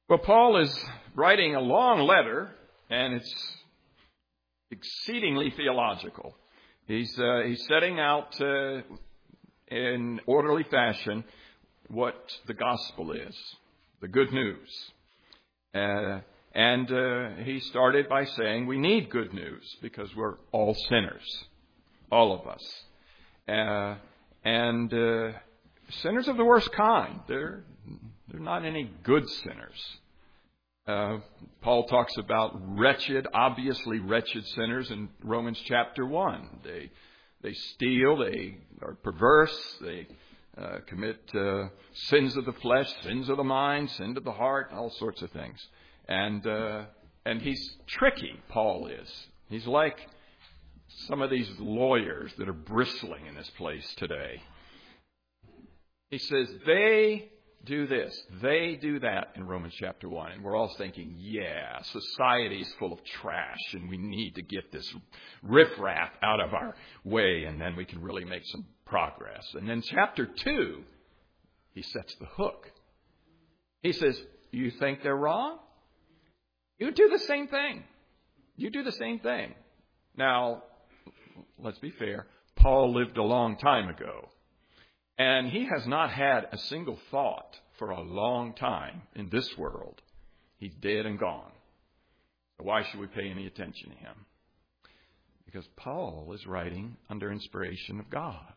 Well, Paul is writing a long letter, and it's exceedingly theological. He's setting out in orderly fashion what the gospel is, the good news. And he started by saying we need good news because we're all sinners, all of us. And sinners of the worst kind. They're not any good sinners. Paul talks about obviously wretched sinners in Romans chapter 1. They steal, they are perverse, they commit sins of the flesh, sins of the mind, sin of the heart, all sorts of things. And he's tricky, Paul is. He's like some of these lawyers that are bristling in this place today. He says, they do this, they do that in Romans chapter 1. And we're all thinking, yeah, society's full of trash and we need to get this riffraff out of our way and then we can really make some progress. And then chapter 2, he sets the hook. He says, you think they're wrong? You do the same thing. You do the same thing. Now, let's be fair. Paul lived a long time ago. And he has not had a single thought for a long time in this world. He's dead and gone. So why should we pay any attention to him? Because Paul is writing under inspiration of God.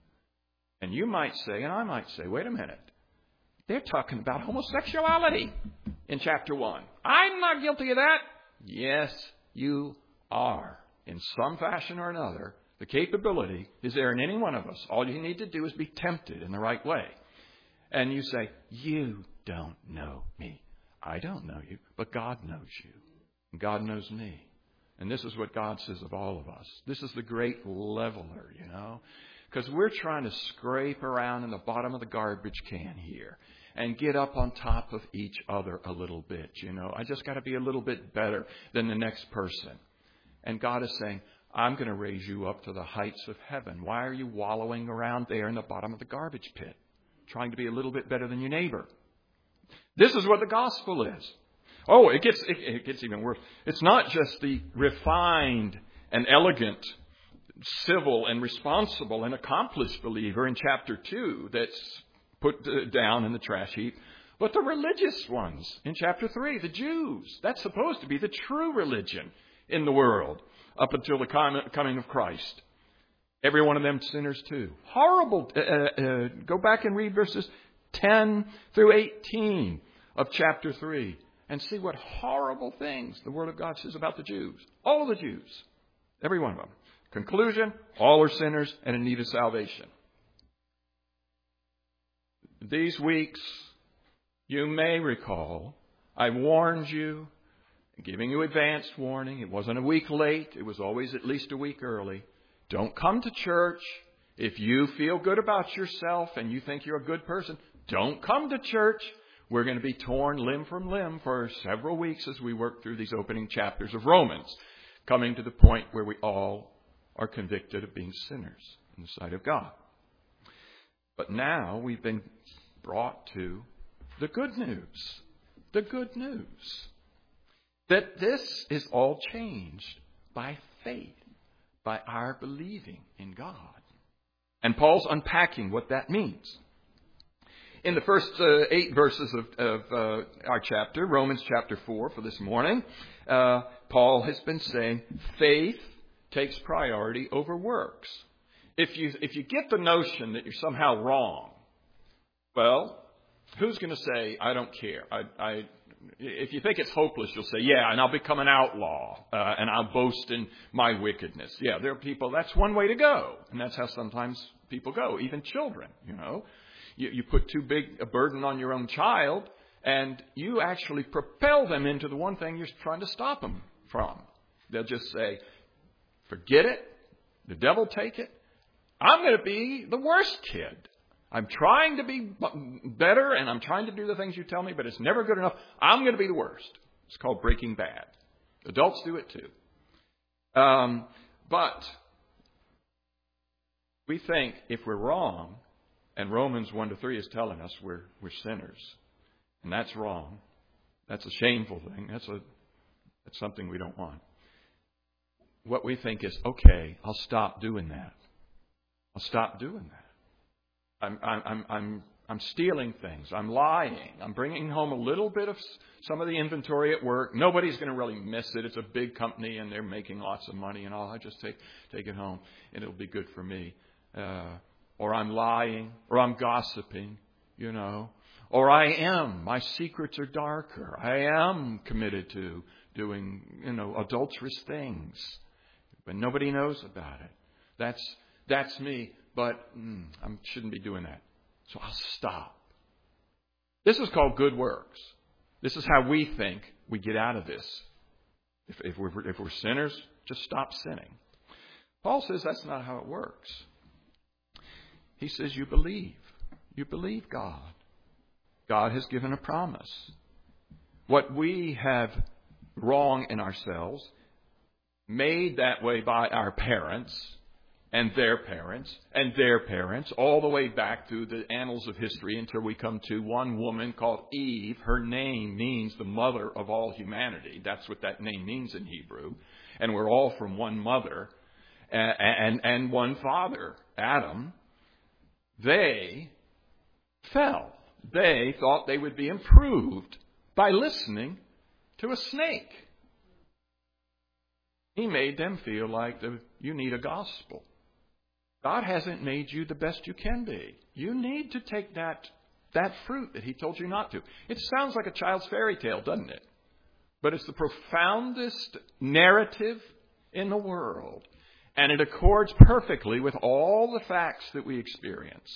And you might say, and I might say, wait a minute. They're talking about homosexuality in chapter 1. I'm not guilty of that. Yes, you are. In some fashion or another, the capability is there in any one of us. All you need to do is be tempted in the right way. And you say, you don't know me. I don't know you, but God knows you. And God knows me. And this is what God says of all of us. This is the great leveler, you know. Because we're trying to scrape around in the bottom of the garbage can here and get up on top of each other a little bit, you know. I just got to be a little bit better than the next person. And God is saying, I'm going to raise you up to the heights of heaven. Why are you wallowing around there in the bottom of the garbage pit, trying to be a little bit better than your neighbor? This is what the gospel is. Oh, it gets even worse. It's not just the refined and elegant, civil and responsible and accomplished believer in chapter 2 that's put down in the trash heap, but the religious ones in chapter 3, the Jews. That's supposed to be the true religion in the world up until the coming of Christ. Every one of them sinners too. Horrible. Go back and read verses 10 through 18 of chapter 3 and see what horrible things the Word of God says about the Jews. All of the Jews. Every one of them. Conclusion, all are sinners and in need of salvation. These weeks, you may recall, I warned you, giving you advance warning. It wasn't a week late. It was always at least a week early. Don't come to church. If you feel good about yourself and you think you're a good person, don't come to church. We're going to be torn limb from limb for several weeks as we work through these opening chapters of Romans, coming to the point where we all are convicted of being sinners in the sight of God. But now we've been brought to the good news. The good news. That this is all changed by faith, by our believing in God. And Paul's unpacking what that means. In the first 8 verses of our chapter, Romans chapter 4 for this morning, Paul has been saying faith takes priority over works. If you get the notion that you're somehow wrong, well, who's going to say, I don't care? If you think it's hopeless, you'll say, yeah, and I'll become an outlaw, and I'll boast in my wickedness. Yeah, there are people, that's one way to go. And that's how sometimes people go, even children, you know. You put too big a burden on your own child, and you actually propel them into the one thing you're trying to stop them from. They'll just say, forget it, the devil take it. I'm going to be the worst kid. I'm trying to be better, and I'm trying to do the things you tell me, but it's never good enough. I'm going to be the worst. It's called Breaking Bad. Adults do it too. But we think if we're wrong, and Romans 1-3 is telling us we're sinners, and that's wrong, That's a shameful thing. That's something we don't want. What we think is, okay, I'll stop doing that. I'll stop doing that. I'm stealing things. I'm lying. I'm bringing home a little bit of some of the inventory at work. Nobody's going to really miss it. It's a big company and they're making lots of money and all. I just take it home and it'll be good for me. Or I'm lying, or I'm gossiping, or my secrets are darker. I am committed to doing, adulterous things, but nobody knows about it. That's me, but I shouldn't be doing that. So I'll stop. This is called good works. This is how we think we get out of this. If we're sinners, just stop sinning. Paul says that's not how it works. He says you believe. You believe God. God has given a promise. What we have wrong in ourselves, made that way by our parents, and their parents, and their parents, all the way back through the annals of history until we come to one woman called Eve. Her name means the mother of all humanity. That's what that name means in Hebrew. And we're all from one mother and one father, Adam. They fell. They thought they would be improved by listening to a snake. He made them feel like you need a gospel. God hasn't made you the best you can be. You need to take that fruit that He told you not to. It sounds like a child's fairy tale, doesn't it? But it's the profoundest narrative in the world. And it accords perfectly with all the facts that we experience.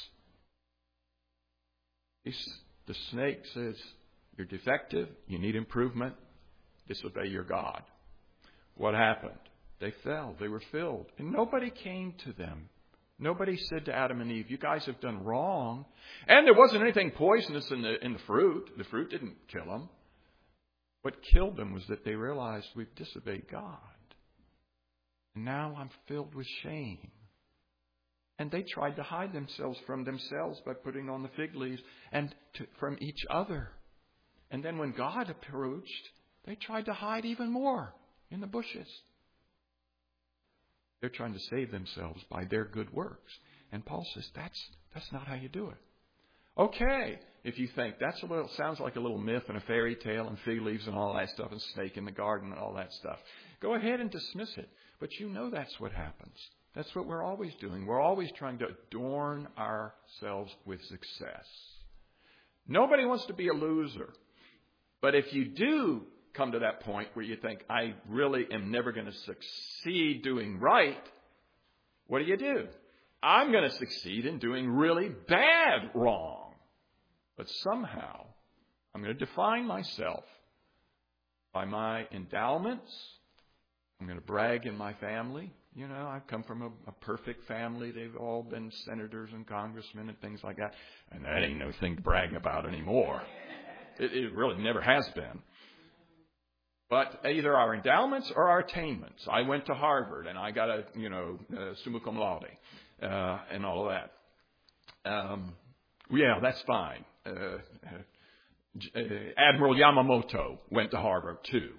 The snake says, you're defective, you need improvement, disobey your God. What happened? They fell, they were filled, and nobody came to them. Nobody said to Adam and Eve, you guys have done wrong. And there wasn't anything poisonous in the fruit. The fruit didn't kill them. What killed them was that they realized we've disobeyed God. And now I'm filled with shame. And they tried to hide themselves from themselves by putting on the fig leaves and from each other. And then when God approached, they tried to hide even more in the bushes. They're trying to save themselves by their good works. And Paul says, that's not how you do it. Okay, if you think sounds like a little myth and a fairy tale and fig leaves and all that stuff and snake in the garden and all that stuff, go ahead and dismiss it. But that's what happens. That's what we're always doing. We're always trying to adorn ourselves with success. Nobody wants to be a loser. But if you do come to that point where you think, I really am never going to succeed doing right, what do? I'm going to succeed in doing really bad wrong. But somehow, I'm going to define myself by my endowments. I'm going to brag in my family. I've come from a perfect family. They've all been senators and congressmen and things like that. And that ain't no thing to brag about anymore. It really never has been. But either our endowments or our attainments. I went to Harvard and I got a summa cum laude and all of that. That's fine. Admiral Yamamoto went to Harvard too.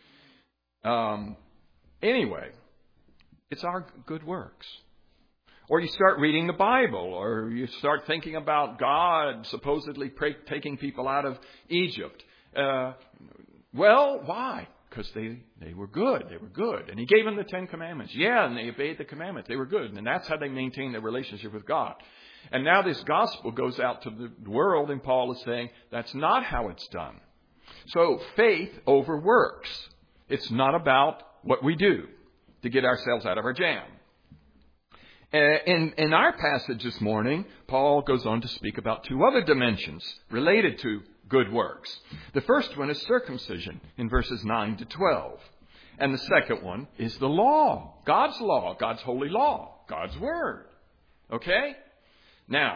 Anyway, it's our good works. Or you start reading the Bible, or you start thinking about God supposedly taking people out of Egypt. Well, why? Because they were good. They were good. And He gave them the 10 Commandments. Yeah, and they obeyed the commandments. They were good. And that's how they maintained their relationship with God. And now this gospel goes out to the world, and Paul is saying that's not how it's done. So faith over works. It's not about what we do to get ourselves out of our jam. In our passage this morning, Paul goes on to speak about two other dimensions related to good works. The first one is circumcision in verses 9 to 12. And the second one is the law, God's holy law, God's word. Okay? Now,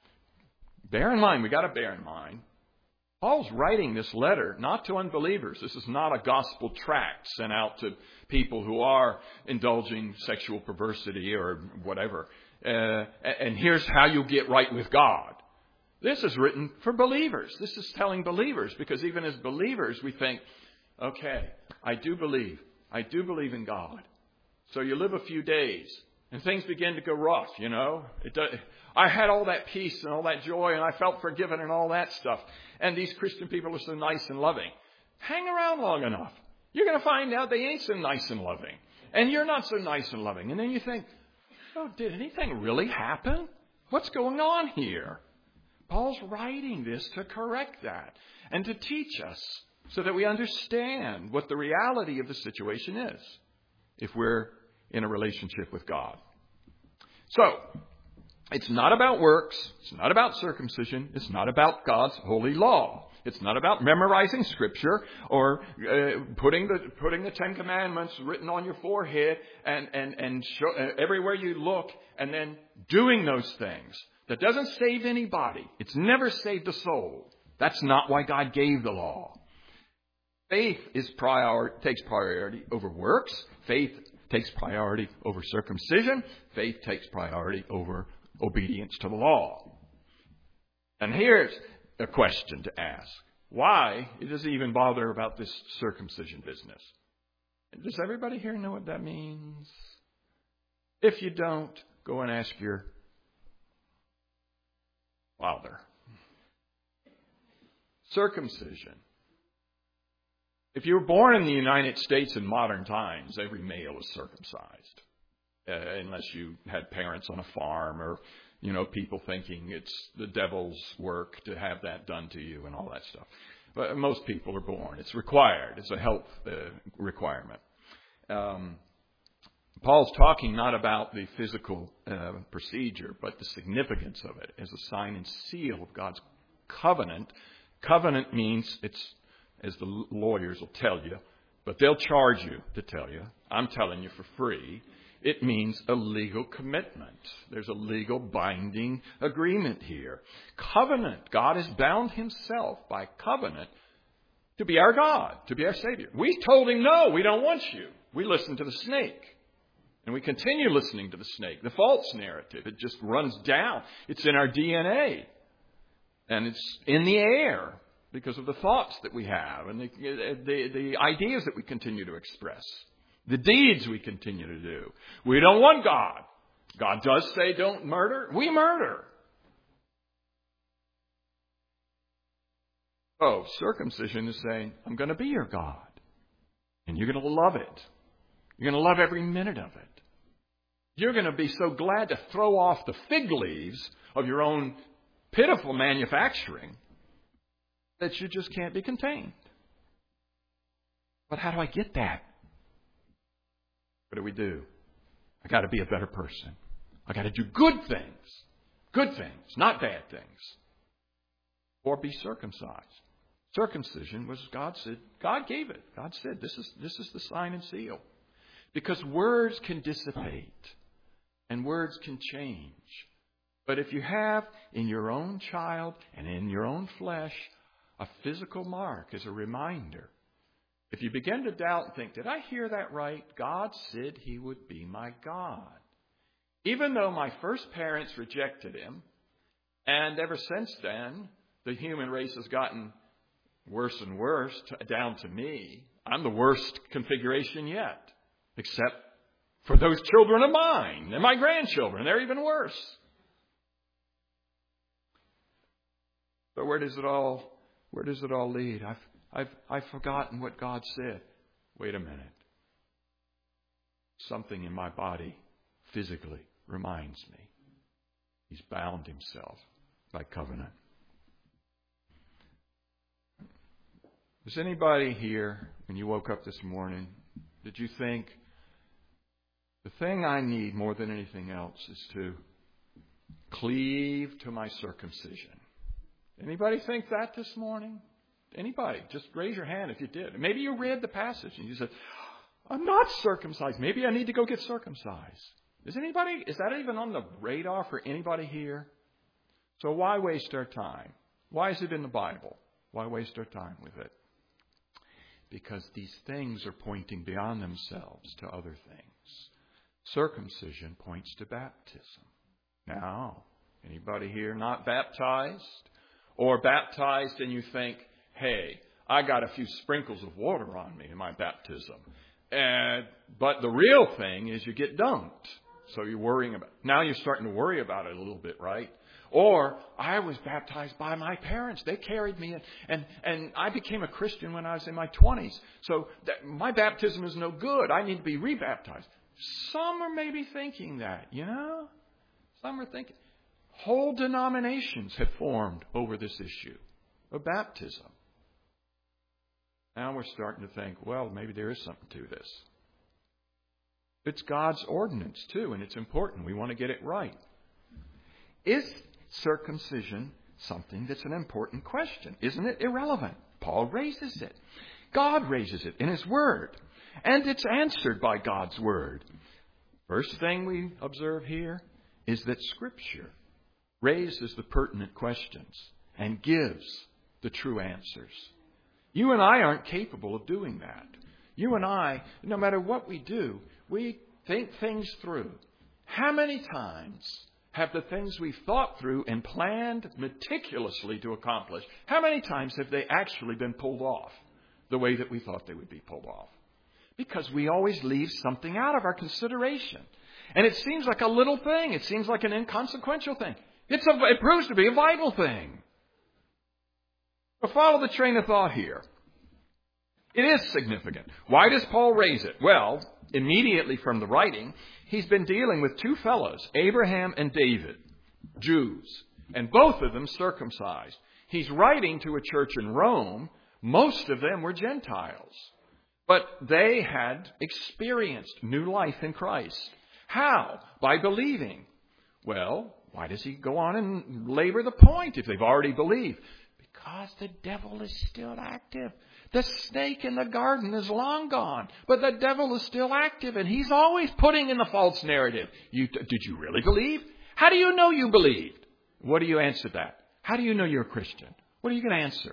we got to bear in mind, Paul's writing this letter not to unbelievers. This is not a gospel tract sent out to people who are indulging sexual perversity or whatever. And here's how you get right with God. This is written for believers. This is telling believers, because even as believers we think, okay, I do believe. I do believe in God. So you live a few days and things begin to go rough, you know. I had all that peace and all that joy and I felt forgiven and all that stuff. And these Christian people are so nice and loving. Hang around long enough. You're going to find out they ain't so nice and loving. And you're not so nice and loving. And then you think, oh, did anything really happen? What's going on here? Paul's writing this to correct that and to teach us so that we understand what the reality of the situation is if we're in a relationship with God. So, it's not about works. It's not about circumcision. It's not about God's holy law. It's not about memorizing Scripture or putting the Ten Commandments written on your forehead and show, everywhere you look, and then doing those things. That doesn't save anybody. It's never saved a soul. That's not why God gave the law. Faith takes priority over works. Faith takes priority over circumcision. Faith takes priority over obedience to the law. And here's a question to ask. Why does he even bother about this circumcision business? Does everybody here know what that means? If you don't, go and ask your father. Circumcision. If you were born in the United States in modern times, every male is circumcised. Unless you had parents on a farm or, people thinking it's the devil's work to have that done to you and all that stuff. But most people are born. It's required. It's a health requirement. Paul's talking not about the physical procedure, but the significance of it as a sign and seal of God's covenant. Covenant means it's, as the lawyers will tell you, but they'll charge you to tell you. I'm telling you for free. It means a legal commitment. There's a legal binding agreement here. Covenant. God has bound himself by covenant to be our God, to be our Savior. We told him, no, we don't want you. We listened to the snake. And we continue listening to the snake, the false narrative. It just runs down. It's in our DNA. And it's in the air because of the thoughts that we have and the ideas that we continue to express. The deeds we continue to do. We don't want God. God does say don't murder. We murder. Oh, circumcision is saying, I'm going to be your God. And you're going to love it. You're going to love every minute of it. You're going to be so glad to throw off the fig leaves of your own pitiful manufacturing that you just can't be contained. But how do I get that? What do? I got to be a better person. I got to do good things, not bad things. Or be circumcised. Circumcision was God said. God gave it. God said this is the sign and seal, because words can dissipate and words can change. But if you have in your own child and in your own flesh a physical mark as a reminder. If you begin to doubt and think, did I hear that right? God said he would be my God. Even though my first parents rejected him, and ever since then, the human race has gotten worse and worse, down to me. I'm the worst configuration yet, except for those children of mine and my grandchildren. They're even worse. But where does it all lead? I've forgotten what God said. Wait a minute. Something in my body physically reminds me. He's bound himself by covenant. Was anybody here, when you woke up this morning, did you think, the thing I need more than anything else is to cleave to my circumcision? Anybody think that this morning? Anybody? Just raise your hand if you did. Maybe you read the passage and you said, I'm not circumcised. Maybe I need to go get circumcised. Is that even on the radar for anybody here? So why waste our time? Why is it in the Bible? Why waste our time with it? Because these things are pointing beyond themselves to other things. Circumcision points to baptism. Now, Anybody here not baptized? Or baptized and you think, hey, I got a few sprinkles of water on me in my baptism. But the real thing is you get dunked. So you're worrying about it. Now you're starting to worry about it a little bit, right? Or I was baptized by my parents. They carried me and I became a Christian when I was in my 20s. So my baptism is no good. I need to be rebaptized. Some are maybe thinking that, Some are thinking. Whole denominations have formed over this issue of baptism. Now we're starting to think, well, maybe there is something to this. It's God's ordinance, too, and it's important. We want to get it right. Is circumcision something that's an important question? Isn't it irrelevant? Paul raises it. God raises it in His Word. And it's answered by God's Word. First thing we observe here is that Scripture raises the pertinent questions and gives the true answers. You and I aren't capable of doing that. You and I, no matter what we do, we think things through. How many times have the things we've thought through and planned meticulously to accomplish, how many times have they actually been pulled off the way that we thought they would be pulled off? Because we always leave something out of our consideration. And it seems like a little thing. It seems like an inconsequential thing. It proves to be a vital thing. But follow the train of thought here. It is significant. Why does Paul raise it? Well, immediately from the writing, he's been dealing with two fellows, Abraham and David, Jews, and both of them circumcised. He's writing to a church in Rome. Most of them were Gentiles, but they had experienced new life in Christ. How? By believing. Well, why does he go on and labor the point if they've already believed? Because the devil is still active. The snake in the garden is long gone, but the devil is still active, and he's always putting in the false narrative. Did you really believe? How do you know you believed? What do you answer that? How do you know you're a Christian? What are you going to answer?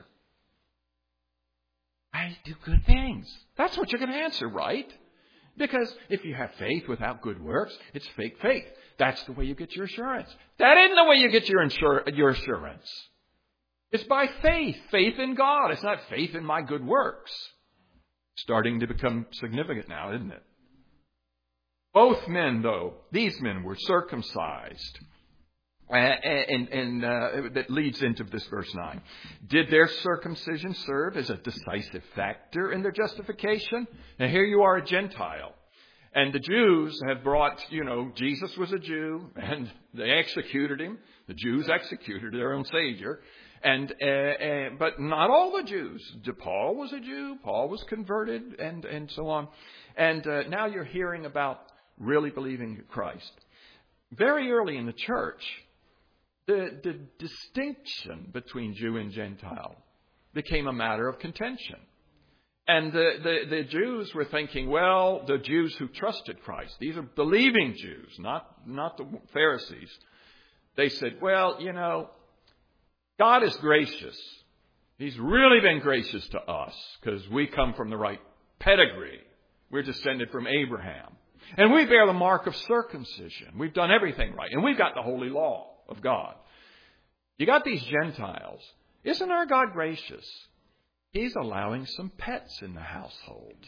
I do good things. That's what you're going to answer, right? Because if you have faith without good works, it's fake faith. That's the way you get your assurance. That isn't the way you get your assurance. It's by faith. Faith in God. It's not faith in my good works. Starting to become significant now, isn't it? Both men, though, these men were circumcised. And that leads into this verse 9. Did their circumcision serve as a decisive factor in their justification? Now here you are, a Gentile. And the Jews have brought, Jesus was a Jew, and they executed him. The Jews executed their own Savior. But not all the Jews. Paul was a Jew. Paul was converted, and so on. And now you're hearing about really believing Christ. Very early in the church, the distinction between Jew and Gentile became a matter of contention. And the Jews were thinking, well, the Jews who trusted Christ, these are believing Jews, not the Pharisees. They said, well, God is gracious. He's really been gracious to us because we come from the right pedigree. We're descended from Abraham. And we bear the mark of circumcision. We've done everything right. And we've got the holy law of God. You got these Gentiles. Isn't our God gracious? He's allowing some pets in the household.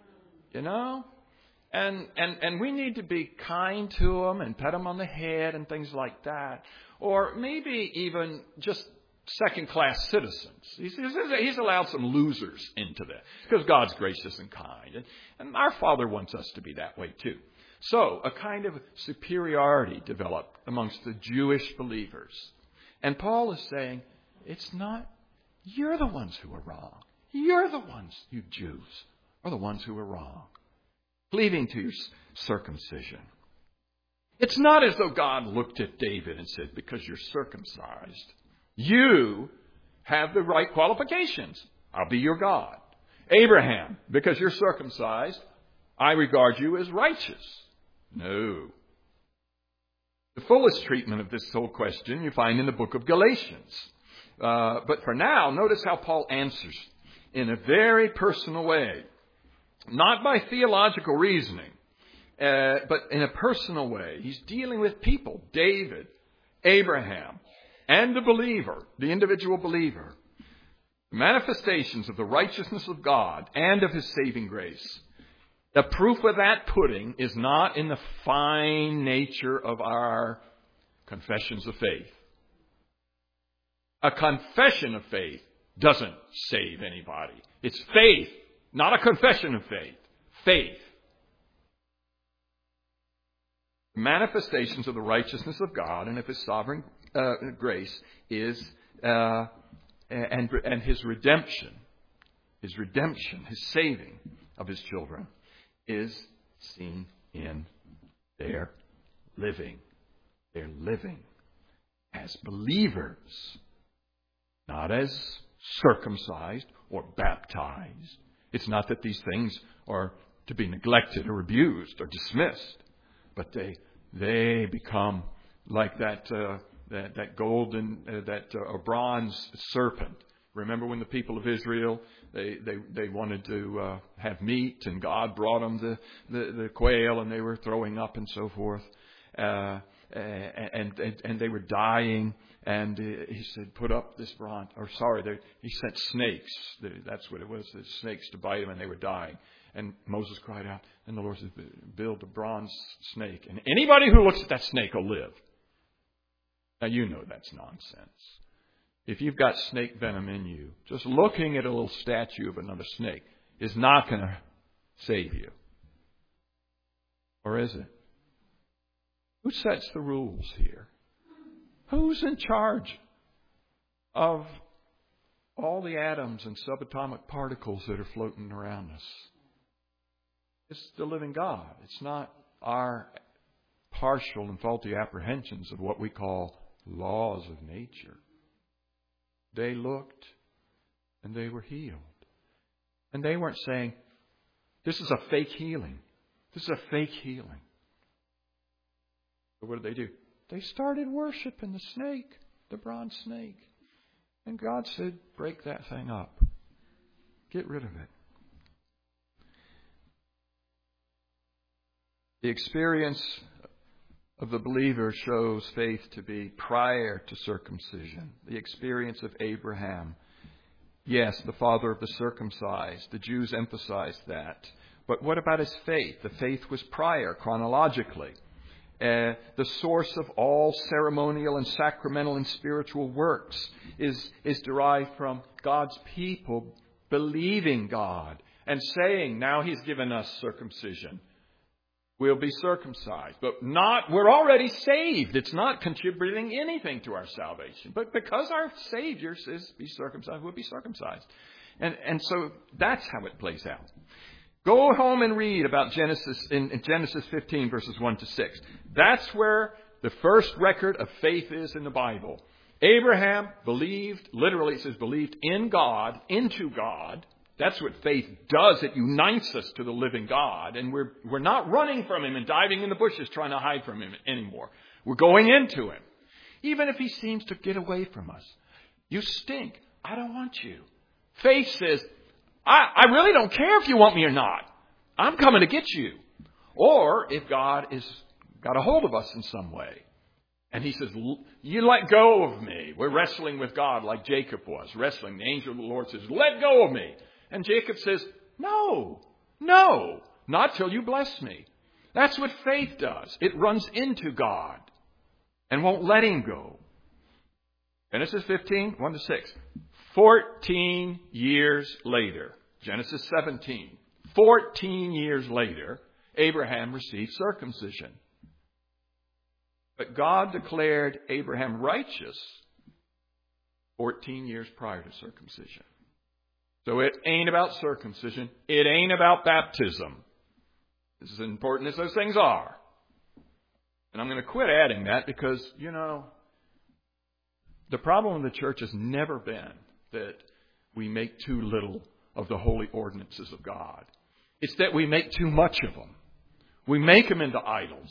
And we need to be kind to them and pet them on the head and things like that. Or maybe even just second-class citizens. He's allowed some losers into this because God's gracious and kind. And our Father wants us to be that way too. So a kind of superiority developed amongst the Jewish believers. And Paul is saying, it's not, you're the ones who are wrong. You're the ones, you Jews, are the ones who are wrong. Cleaving to your circumcision. It's not as though God looked at David and said, because you're circumcised, you have the right qualifications. I'll be your God. Abraham, because you're circumcised, I regard you as righteous. No. The fullest treatment of this whole question you find in the book of Galatians. But for now, notice how Paul answers in a very personal way. Not by theological reasoning, but in a personal way. He's dealing with people, David, Abraham and the believer, the individual believer, manifestations of the righteousness of God and of His saving grace. The proof of that pudding is not in the fine nature of our confessions of faith. A confession of faith doesn't save anybody. It's faith, not a confession of faith. Faith. Manifestations of the righteousness of God and of His sovereign grace is and His redemption, His saving of His children is seen in their living. They're living as believers, not as circumcised or baptized. It's not that these things are to be neglected or abused or dismissed, but they become like that golden, bronze serpent. Remember when the people of Israel, they wanted to have meat, and God brought them the quail, and they were throwing up and so forth, and they were dying. And He said, put up this bronze, He sent snakes. That's what it was, the snakes to bite them, and they were dying. And Moses cried out, and the Lord said, build a bronze snake. And anybody who looks at that snake will live. Now, you know that's nonsense. If you've got snake venom in you, just looking at a little statue of another snake is not going to save you. Or is it? Who sets the rules here? Who's in charge of all the atoms and subatomic particles that are floating around us? It's the living God. It's not our partial and faulty apprehensions of what we call laws of nature. They looked and they were healed. And they weren't saying, this is a fake healing. This is a fake healing. But what did they do? They started worshiping the snake, the bronze snake. And God said, break that thing up. Get rid of it. The experience of the believer shows faith to be prior to circumcision. The experience of Abraham. Yes, the father of the circumcised. The Jews emphasized that. But what about his faith? The faith was prior, chronologically. The source of all ceremonial and sacramental and spiritual works is derived from God's people believing God and saying, now He's given us circumcision. We'll be circumcised. But we're already saved. It's not contributing anything to our salvation. But because our Savior says be circumcised, we'll be circumcised. And so that's how it plays out. Go home and read about Genesis in Genesis 15, verses 1 to 6. That's where the first record of faith is in the Bible. Abraham believed, literally it says believed in God, into God. That's what faith does. It unites us to the living God. And we're not running from Him and diving in the bushes trying to hide from Him anymore. We're going into Him. Even if He seems to get away from us. You stink. I don't want you. Faith says, I really don't care if you want me or not. I'm coming to get you. Or if God has got a hold of us in some way. And He says, you let go of me. We're wrestling with God like Jacob was wrestling. The angel of the Lord says, let go of me. And Jacob says, no, not till you bless me. That's what faith does. It runs into God and won't let Him go. Genesis 15, 1 to 6. 14 years later, Genesis 17, 14 years later, Abraham received circumcision. But God declared Abraham righteous 14 years prior to circumcision. So it ain't about circumcision. It ain't about baptism. This is as important as those things are. And I'm going to quit adding that because, the problem in the church has never been that we make too little of the holy ordinances of God. It's that we make too much of them. We make them into idols.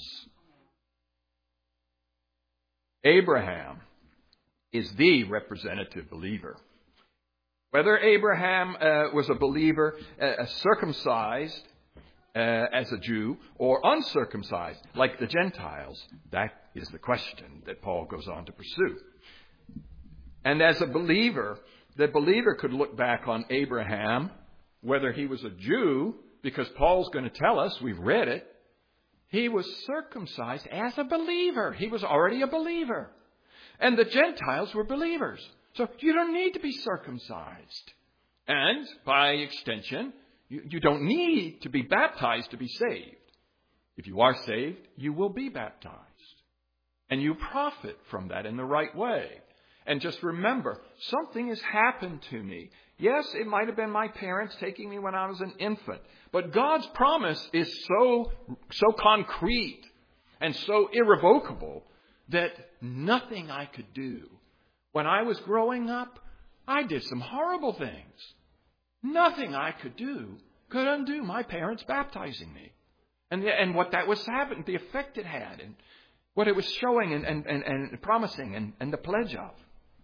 Abraham is the representative believer. Whether Abraham was a believer, circumcised, as a Jew or uncircumcised like the Gentiles? That is the question that Paul goes on to pursue. And as a believer, the believer could look back on Abraham, whether he was a Jew, because Paul's going to tell us, we've read it, he was circumcised as a believer. He was already a believer. And the Gentiles were believers. So you don't need to be circumcised. And by extension, you don't need to be baptized to be saved. If you are saved, you will be baptized. And you profit from that in the right way. And just remember, something has happened to me. Yes, it might have been my parents taking me when I was an infant. But God's promise is so concrete and so irrevocable that nothing I could do. When I was growing up, I did some horrible things. Nothing I could do could undo my parents baptizing me. And what that was having, the effect it had, and what it was showing and promising and the pledge of.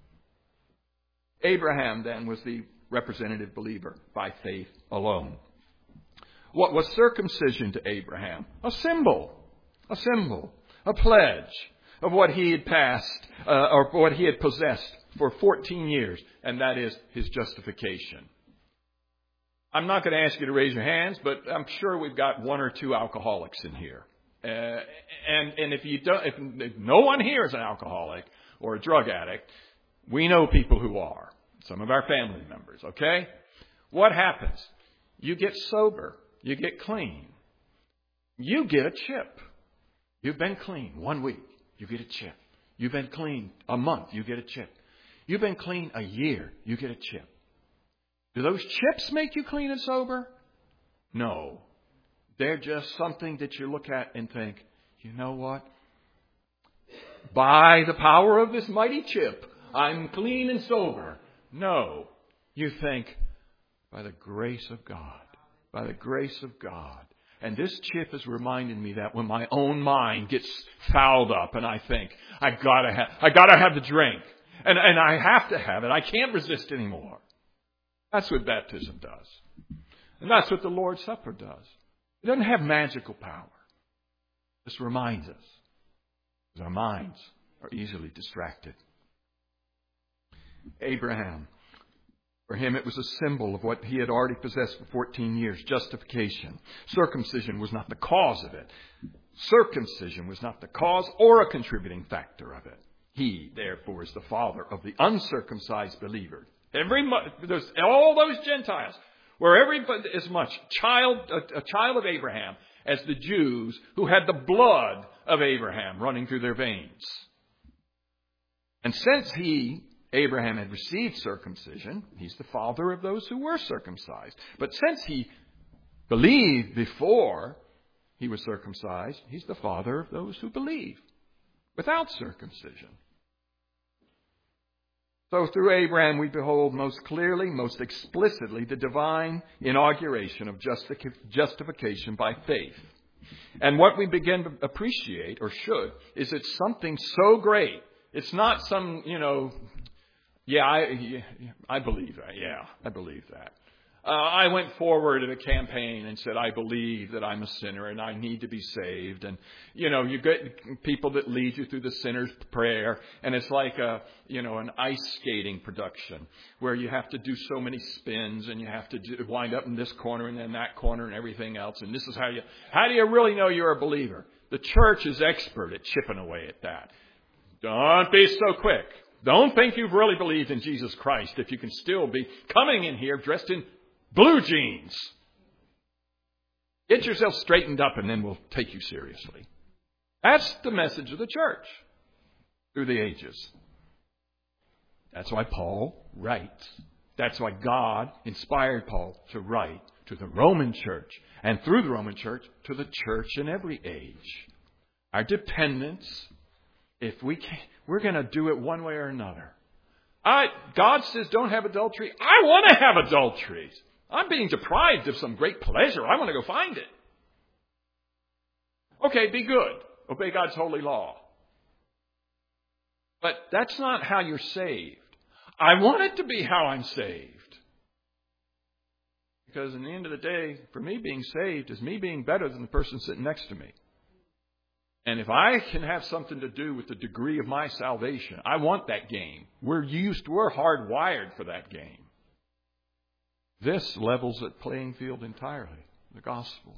Abraham then was the representative believer by faith alone. What was circumcision to Abraham? A symbol, a pledge of what he had passed or what he had possessed for 14 years, and that is his justification. I'm not going to ask you to raise your hands, but I'm sure we've got one or two alcoholics in here. And if no one here is an alcoholic or a drug addict, we know people who are. Some of our family members, okay? What happens? You get sober. You get clean. You get a chip. You've been clean 1 week. You get a chip. You've been clean a month. You get a chip. You've been clean a year. You get a chip. Do those chips make you clean and sober? No. They're just something that you look at and think, you know what? By the power of this mighty chip, I'm clean and sober. No. You think, by the grace of God. By the grace of God. And this chip is reminding me that when my own mind gets fouled up and I think, I gotta have the drink. And I have to have it. I can't resist anymore. That's what baptism does. And that's what the Lord's Supper does. It doesn't have magical power. It just reminds us. Because our minds are easily distracted. Abraham, for him it was a symbol of what he had already possessed for 14 years, justification. Circumcision was not the cause of it. Circumcision was not the cause or a contributing factor of it. He, therefore, is the father of the uncircumcised believer. There's all those Gentiles were everybody as much a child of Abraham as the Jews who had the blood of Abraham running through their veins. And since Abraham had received circumcision, he's the father of those who were circumcised. But since he believed before he was circumcised, he's the father of those who believe without circumcision. So through Abraham we behold most clearly, most explicitly, the divine inauguration of justification by faith. And what we begin to appreciate, or should, is it's something so great. It's not some, I believe that. Yeah, I believe that. I went forward in a campaign and said, I believe that I'm a sinner and I need to be saved. And, you get people that lead you through the sinner's prayer. And it's like an ice skating production where you have to do so many spins and you have to wind up in this corner and then that corner and everything else. And this is how do you really know you're a believer? The church is expert at chipping away at that. Don't be so quick. Don't think you've really believed in Jesus Christ if you can still be coming in here dressed in blue jeans. Get yourself straightened up and then we'll take you seriously. That's the message of the church through the ages. That's why Paul writes. That's why God inspired Paul to write to the Roman church and through the Roman church to the church in every age. Our dependence, if we're going to do it one way or another. God says don't have adultery. I want to have adultery. I'm being deprived of some great pleasure. I want to go find it. Okay, be good. Obey God's holy law. But that's not how you're saved. I want it to be how I'm saved. Because in the end of the day, for me, being saved is me being better than the person sitting next to me. And if I can have something to do with the degree of my salvation, I want that game. We're hardwired for that game. This levels the playing field entirely. The gospel.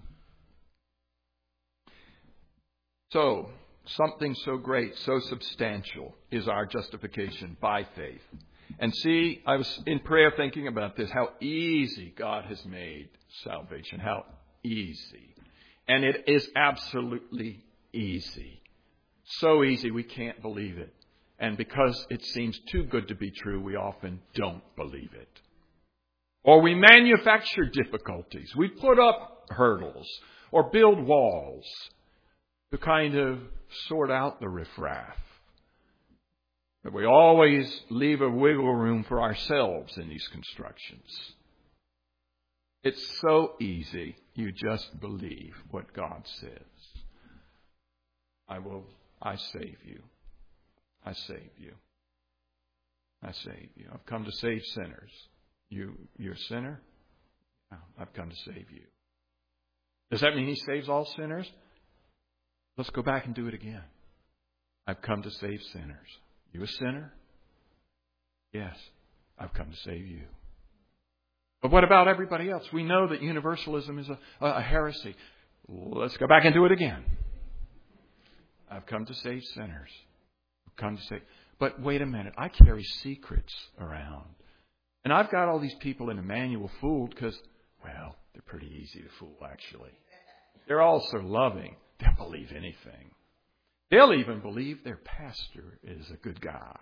So, something so great, so substantial is our justification by faith. And see, I was in prayer thinking about this, how easy God has made salvation. How easy. And it is absolutely easy. So easy we can't believe it. And because it seems too good to be true, we often don't believe it. Or we manufacture difficulties. We put up hurdles or build walls to kind of sort out the riffraff. But we always leave a wiggle room for ourselves in these constructions. It's so easy. You just believe what God says. I save you. I save you. I save you. I've come to save sinners. You're a sinner? No, I've come to save you. Does that mean He saves all sinners? Let's go back and do it again. I've come to save sinners. You a sinner? Yes, I've come to save you. But what about everybody else? We know that universalism is a heresy. Let's go back and do it again. I've come to save sinners. I've come to save. But wait a minute. I carry secrets around. And I've got all these people in Emmanuel fooled because, well, they're pretty easy to fool, actually. They're all so loving. They'll believe anything. They'll even believe their pastor is a good guy.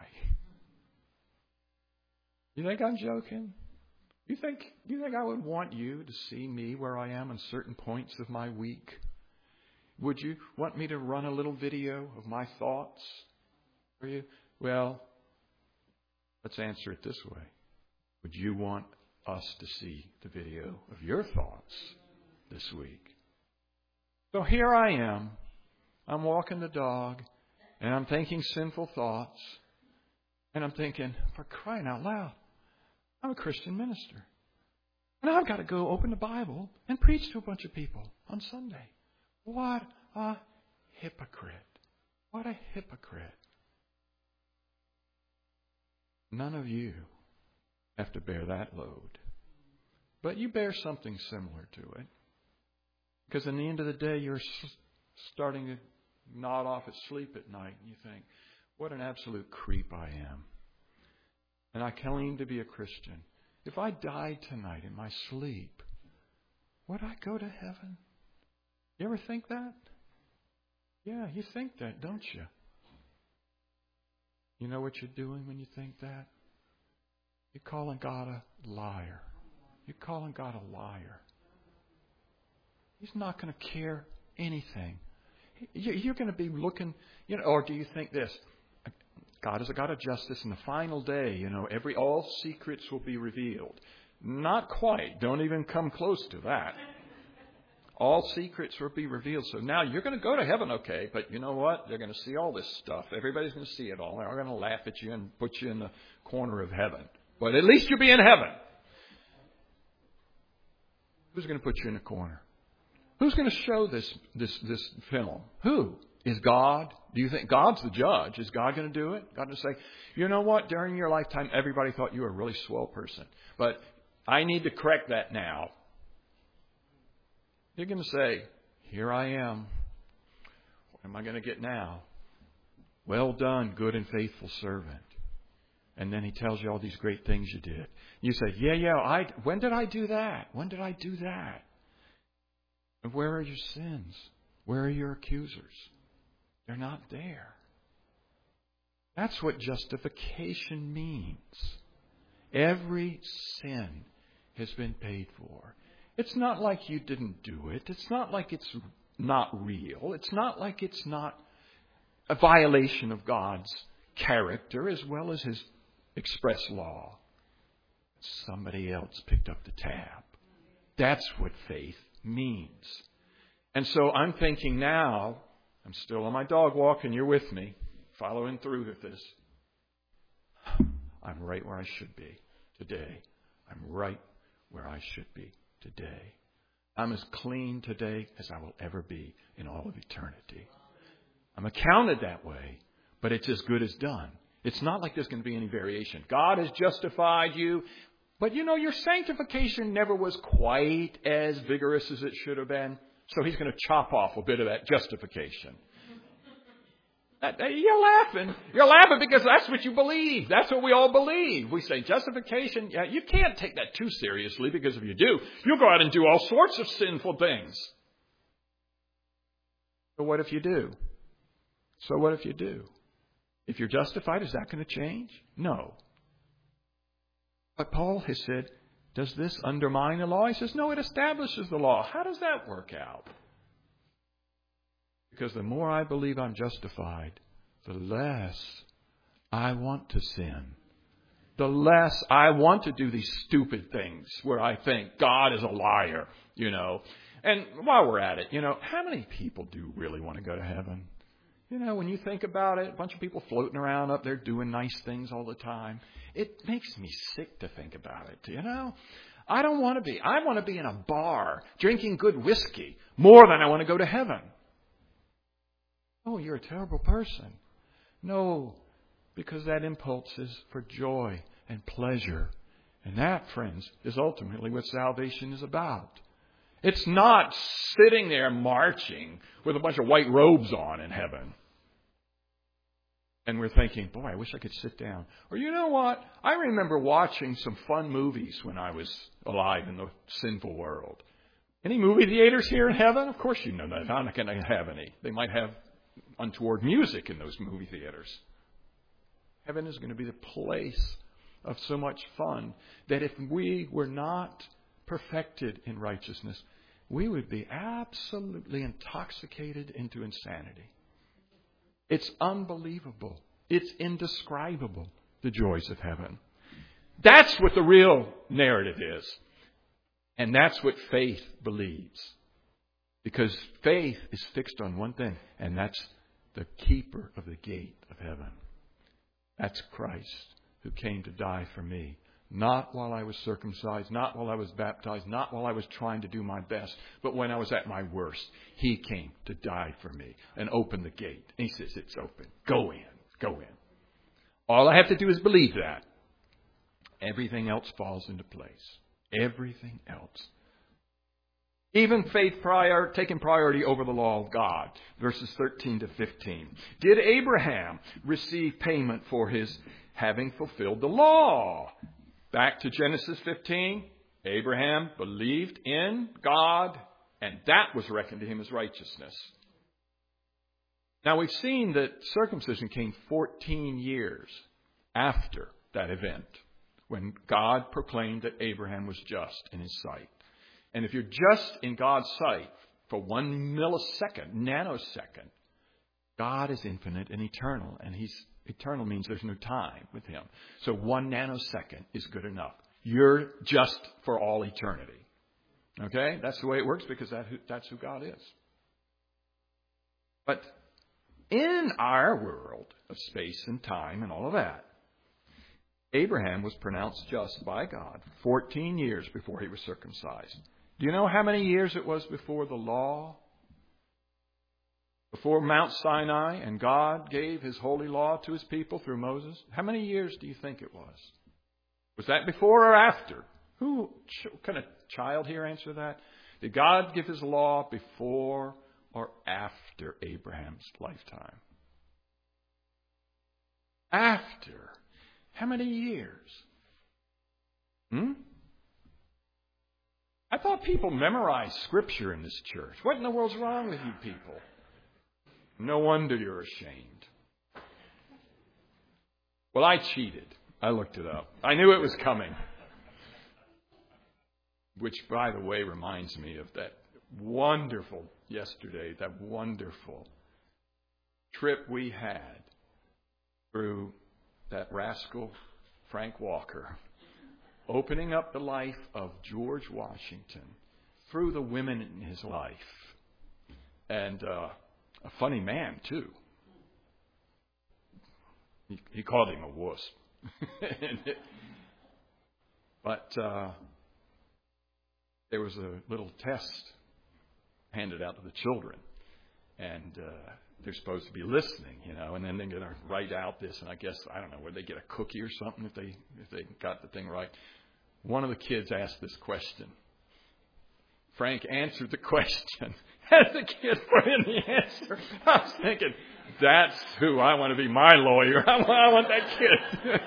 You think I'm joking? You think I would want you to see me where I am on certain points of my week? Would you want me to run a little video of my thoughts for you? Well, let's answer it this way. Would you want us to see the video of your thoughts this week? So here I am. I'm walking the dog, and I'm thinking sinful thoughts. And I'm thinking, for crying out loud, I'm a Christian minister. And I've got to go open the Bible and preach to a bunch of people on Sunday. What a hypocrite. What a hypocrite. None of you have to bear that load. But you bear something similar to it. Because in the end of the day, you're starting to nod off at sleep at night. And you think, what an absolute creep I am. And I claim to be a Christian. If I died tonight in my sleep, would I go to heaven? You ever think that? Yeah, you think that, don't you? You know what you're doing when you think that? You're calling God a liar. You're calling God a liar. He's not going to care anything. You're going to be looking, or do you think this? God is a God of justice, and the final day, all secrets will be revealed. Not quite. Don't even come close to that. All secrets will be revealed. So now you're going to go to heaven, okay, but you know what? They're going to see all this stuff. Everybody's going to see it all. They're going to laugh at you and put you in the corner of heaven. But at least you'll be in heaven. Who's going to put you in the corner? Who's going to show this film? Who? Is God? Do you think God's the judge? Is God going to do it? God going to say, you know what? During your lifetime, everybody thought you were a really swell person. But I need to correct that now. You're going to say, here I am. What am I going to get now? Well done, good and faithful servant. And then He tells you all these great things you did. You say, when did I do that? When did I do that? And where are your sins? Where are your accusers? They're not there. That's what justification means. Every sin has been paid for. It's not like you didn't do it. It's not like it's not real. It's not like it's not a violation of God's character as well as His express law. Somebody else picked up the tab. That's what faith means. And so I'm thinking now, I'm still on my dog walk and you're with me, following through with this. I'm right where I should be today. I'm right where I should be. today. I'm as clean today as I will ever be in all of eternity. I'm accounted that way, but it's as good as done. It's not like there's going to be any variation. God has justified you, but your sanctification never was quite as vigorous as it should have been. So He's going to chop off a bit of that justification. You're laughing. You're laughing because that's what you believe. That's what we all believe. We say justification. Yeah, you can't take that too seriously, because if you do, you'll go out and do all sorts of sinful things. So what if you do? If you're justified, is that going to change? No. But Paul has said, does this undermine the law? He says, no, it establishes the law. How does that work out? Because the more I believe I'm justified, the less I want to sin. The less I want to do these stupid things where I think God is a liar, And while we're at it, how many people do really want to go to heaven? When you think about it, a bunch of people floating around up there doing nice things all the time. It makes me sick to think about it, I don't want to be. I want to be in a bar drinking good whiskey more than I want to go to heaven. Oh, you're a terrible person. No, because that impulse is for joy and pleasure. And that, friends, is ultimately what salvation is about. It's not sitting there marching with a bunch of white robes on in heaven. And we're thinking, boy, I wish I could sit down. Or you know what? I remember watching some fun movies when I was alive in the sinful world. Any movie theaters here in heaven? Of course you know that. I'm not going to have any. They might have untoward music in those movie theaters. Heaven is going to be the place of so much fun that if we were not perfected in righteousness, we would be absolutely intoxicated into insanity. It's unbelievable. It's indescribable, the joys of heaven. That's what the real narrative is. And that's what faith believes. Because faith is fixed on one thing, and that's the keeper of the gate of heaven. That's Christ, who came to die for me. Not while I was circumcised, not while I was baptized, not while I was trying to do my best, but when I was at my worst. He came to die for me and open the gate. And He says, it's open. Go in. Go in. All I have to do is believe that. Everything else falls into place. Everything else. Even faith taking priority over the law of God. Verses 13 to 15. Did Abraham receive payment for his having fulfilled the law? Back to Genesis 15. Abraham believed in God, and that was reckoned to him as righteousness. Now we've seen that circumcision came 14 years after that event, when God proclaimed that Abraham was just in His sight. And if you're just in God's sight for 1 millisecond, nanosecond, God is infinite and eternal. And eternal means there's no time with Him. So 1 nanosecond is good enough. You're just for all eternity. Okay? That's the way it works, because that's who God is. But in our world of space and time and all of that, Abraham was pronounced just by God 14 years before he was circumcised. Do you know how many years it was before the law? Before Mount Sinai and God gave His holy law to His people through Moses? How many years do you think it was? Was that before or after? Who can a child here answer that? Did God give His law before or after Abraham's lifetime? After. How many years? I thought people memorized Scripture in this church. What in the world's wrong with you people? No wonder you're ashamed. Well, I cheated. I looked it up. I knew it was coming. Which, by the way, reminds me of that wonderful trip we had through that rascal Frank Walker, opening up the life of George Washington through the women in his life. And a funny man, too. He called him a wuss. But there was a little test handed out to the children. And they're supposed to be listening, and then they're going to write out this. And I guess, I don't know, would they get a cookie or something if they got the thing right? One of the kids asked this question. Frank answered the question. As the kid put in the answer, I was thinking, that's who I want to be my lawyer. I want that kid.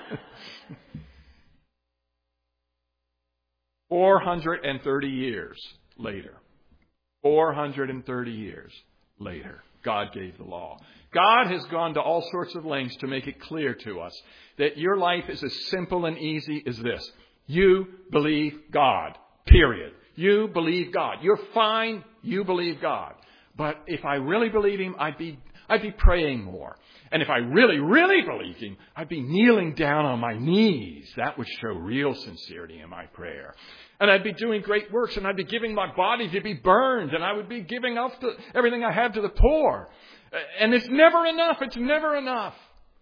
430 years later. 430 years later, God gave the law. God has gone to all sorts of lengths to make it clear to us that your life is as simple and easy as this. You believe God. Period. You believe God. You're fine. You believe God. But if I really believe Him, I'd be praying more. And if I really, really believe Him, I'd be kneeling down on my knees. That would show real sincerity in my prayer. And I'd be doing great works, and I'd be giving my body to be burned, and I would be giving up everything I have to the poor. And it's never enough. It's never enough.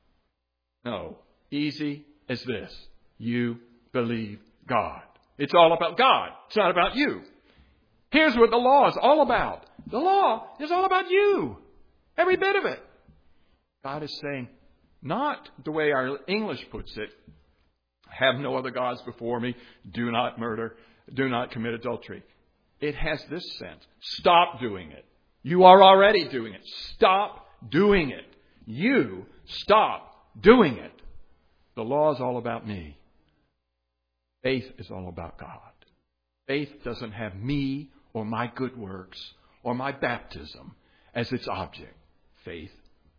No. Easy as this. You believe God. It's all about God. It's not about you. Here's what the law is all about. The law is all about you. Every bit of it. God is saying, not the way our English puts it, have no other gods before me, do not murder, do not commit adultery. It has this sense. Stop doing it. You are already doing it. Stop doing it. You stop doing it. The law is all about me. Faith is all about God. Faith doesn't have me or my good works or my baptism as its object. Faith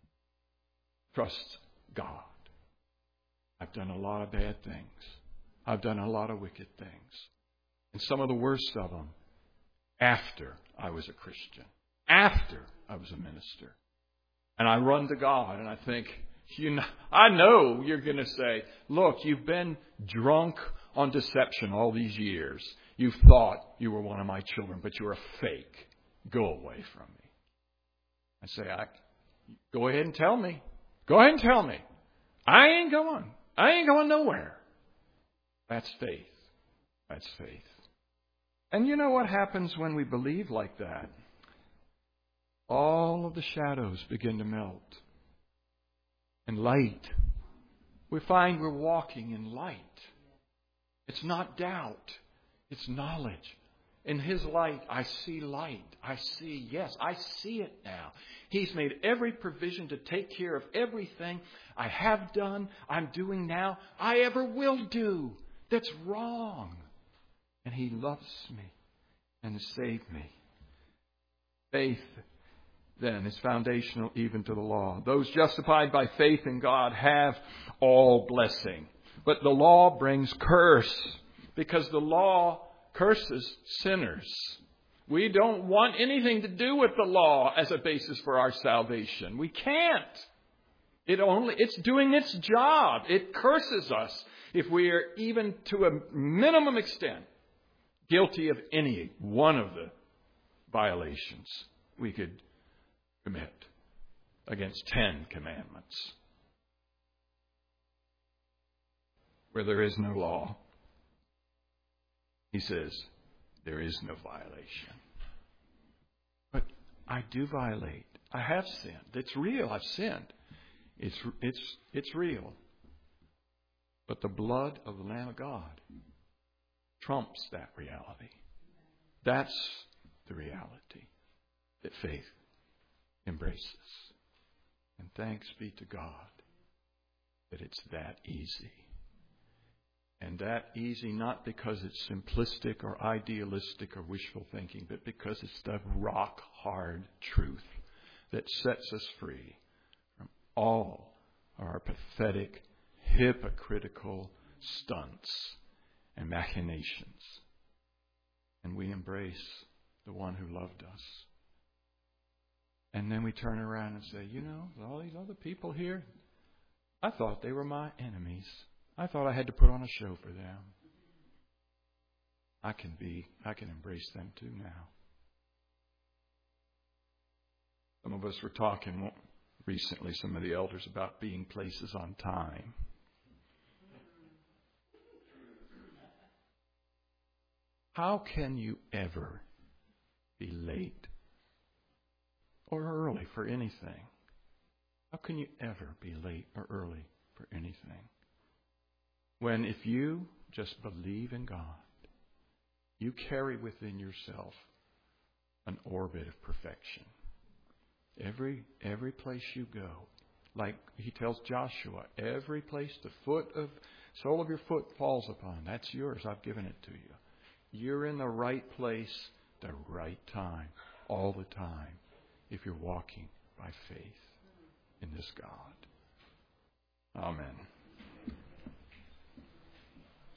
trusts God. I've done a lot of bad things. I've done a lot of wicked things. And some of the worst of them after I was a Christian. After I was a minister. And I run to God and I think, I know you're going to say, look, you've been drunk on deception all these years. You've thought you were one of my children, but you're a fake. Go away from me. I say, go ahead and tell me. Go ahead and tell me. I ain't going nowhere. That's faith. That's faith. And you know what happens when we believe like that? All of the shadows begin to melt. And light. We find we're walking in light. It's not doubt. It's knowledge. In His light, I see light. I see it now. He's made every provision to take care of everything I have done, I'm doing now, I ever will do. That's wrong. And He loves me and has saved me. Faith, then, is foundational even to the law. Those justified by faith in God have all blessing. But the law brings curse because the law curses sinners. We don't want anything to do with the law as a basis for our salvation. We can't. It's doing its job. It curses us if we are even to a minimum extent guilty of any one of the violations we could commit against 10 commandments where there is no law. He says, there is no violation. But I do violate. I have sinned. It's real. I've sinned. It's real. But the blood of the Lamb of God trumps that reality. That's the reality that faith embraces. And thanks be to God that it's that easy. And that easy not because it's simplistic or idealistic or wishful thinking, but because it's the rock-hard truth that sets us free from all our pathetic, hypocritical stunts and machinations. And we embrace the one who loved us. And then we turn around and say, all these other people here, I thought they were my enemies. I thought I had to put on a show for them. I can embrace them too now. Some of us were talking recently, some of the elders, about being places on time. How can you ever be late or early for anything? How can you ever be late or early for anything? When if you just believe in God, you carry within yourself an orbit of perfection. Every place you go, like he tells Joshua, every place the sole of your foot falls upon, that's yours. I've given it to you. You're in the right place, the right time, all the time, if you're walking by faith in this God. Amen.